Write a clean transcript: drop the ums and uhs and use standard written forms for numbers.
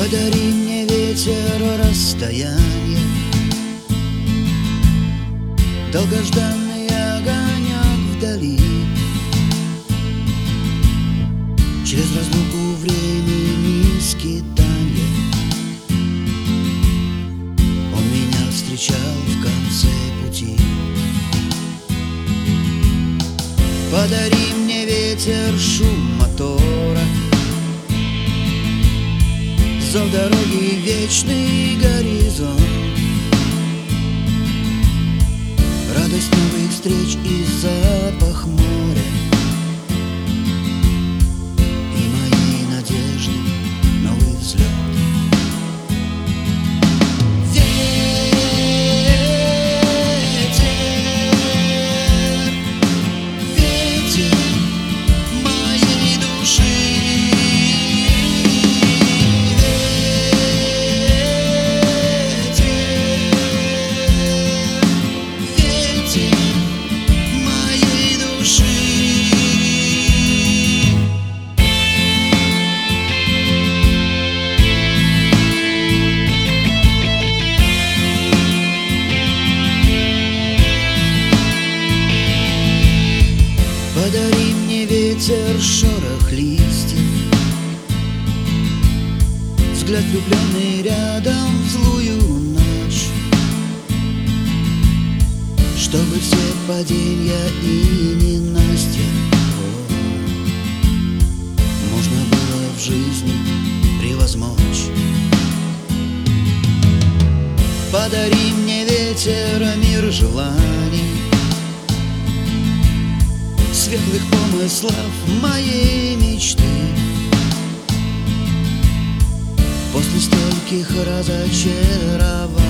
Подари мне ветер расстояние, долгожданный огонек вдали. Через разлуку времени скитанье он меня встречал в конце пути. Подари мне ветер шум мотора, зов дороги, вечный горизонт, радость новых встреч и запах моря, и моей надежды новый взлет. Подари мне ветер шорох листьев, взгляд влюбленный рядом в злую ночь, чтобы все падения и ненастья можно было в жизни превозмочь. Подари мне ветер мир желаний, светлых помыслов моей мечты. После стольких разочарований